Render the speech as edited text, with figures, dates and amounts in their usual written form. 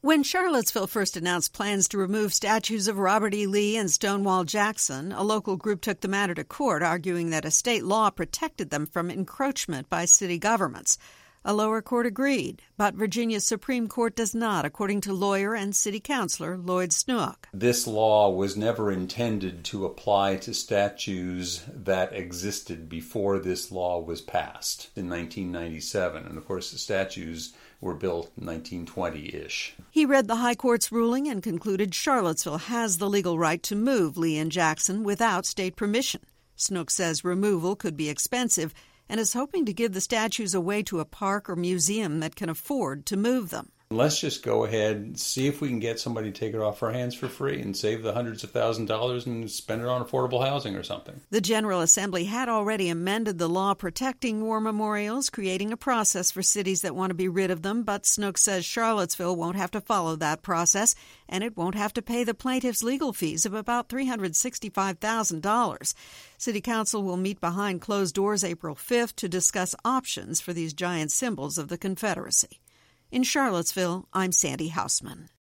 When Charlottesville first announced plans to remove statues of Robert E. Lee and Stonewall Jackson, a local group took the matter to court, arguing that a state law protected them from encroachment by city governments. A lower court agreed, but Virginia's Supreme Court does not, according to lawyer and city councilor Lloyd Snook. This law was never intended to apply to statues that existed before this law was passed in 1997. And of course, the statues were built in 1920-ish. He read the High Court's ruling and concluded Charlottesville has the legal right to move Lee and Jackson without state permission. Snook says removal could be expensive and is hoping to give the statues away to a park or museum that can afford to move them. Let's just go ahead and see if we can get somebody to take it off our hands for free and save the hundreds of thousands of dollars and spend it on affordable housing or something. The General Assembly had already amended the law protecting war memorials, creating a process for cities that want to be rid of them, but Snook says Charlottesville won't have to follow that process, and it won't have to pay the plaintiffs' legal fees of about $365,000. City Council will meet behind closed doors April 5th to discuss options for these giant symbols of the Confederacy. In Charlottesville, I'm Sandy Hausman.